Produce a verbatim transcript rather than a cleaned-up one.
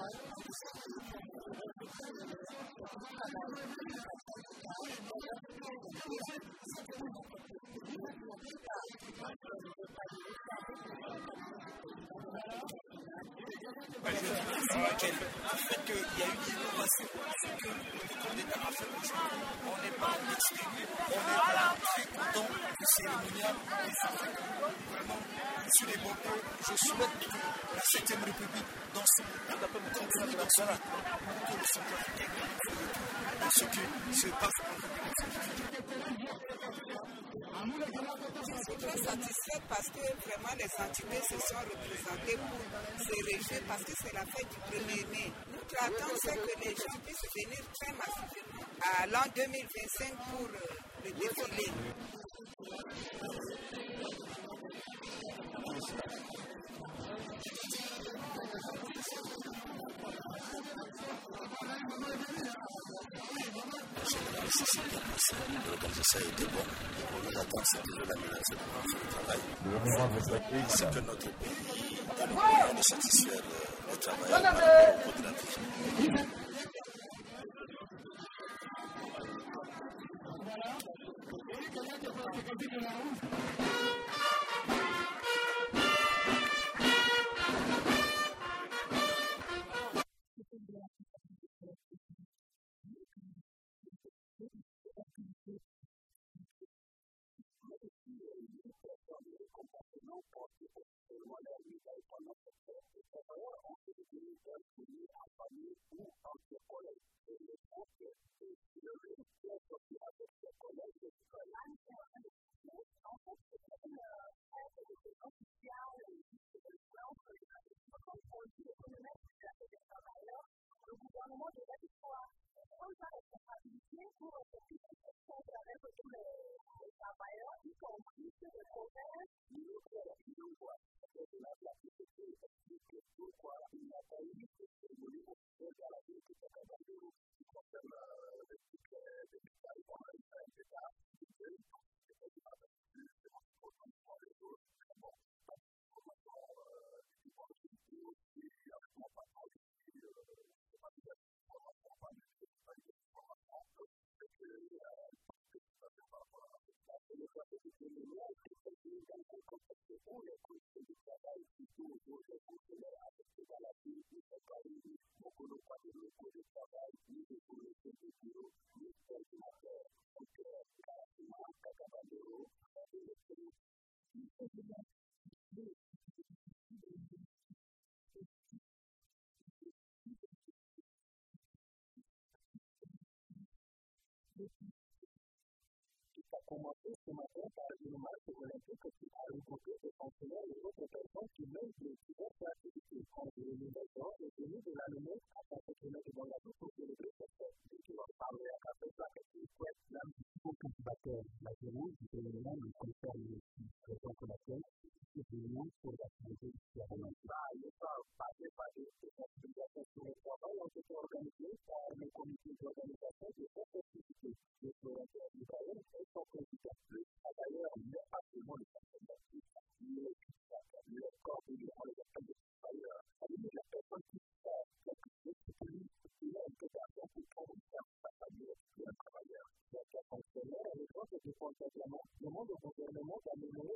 Ben, je dis qu'il fait qu'il y a eu une innovation, c'est que le corps d'État a fait aujourd'hui. On n'est pas exclu, on est vraiment très content du cérémonial et ça fait que vraiment, sur les bords, je souhaite que la septième République dans son continue dans son rythme, que le Centrafricain dans ce qui se passe en Je suis très satisfaite parce que vraiment les entités se sont représentées pour se réjouir parce que c'est la fête du premier mai. Nous traitons ce que les gens puissent venir très massivement à l'an deux mille vingt-cinq pour euh, le défilé. Si c'est bien passé, l'organisation a été bonne. On attend c'est toujours la menace de faire le travail. C'est que notre pays est le moyen de satisfaire le travail par rapport au coopératif. Ça a commencé ce matin par une marche olympique qui a rencontré des fonctionnaires et d'autres personnes qui mènent des diverses activités. L'organisation est venue de l'année à cinquante kilomètres dans la ville pour célébrer cette fête. Qui va parler à la personne qui souhaite l'ambition cultivateur. La Génie, du élément de concerne les raisons commerciales, est venue pour l'activité du gouvernement. Il n'est pas passé par des sensibilisations sur le travail, on s'est organisé par le comité d'organisation de cette activité. Le programme du travail est son président. D'ailleurs, il n'est pas seulement le personnel d'activité, le corps de l'Union, les appels de travailleurs, c'est-à-dire la personne qui fait quelque chose qui il a une préparation pour prendre une ferme, c'est-à-dire un travailleur. Donc, un fonctionnaire, les gens se défendent simplement. Le monde au gouvernement a mené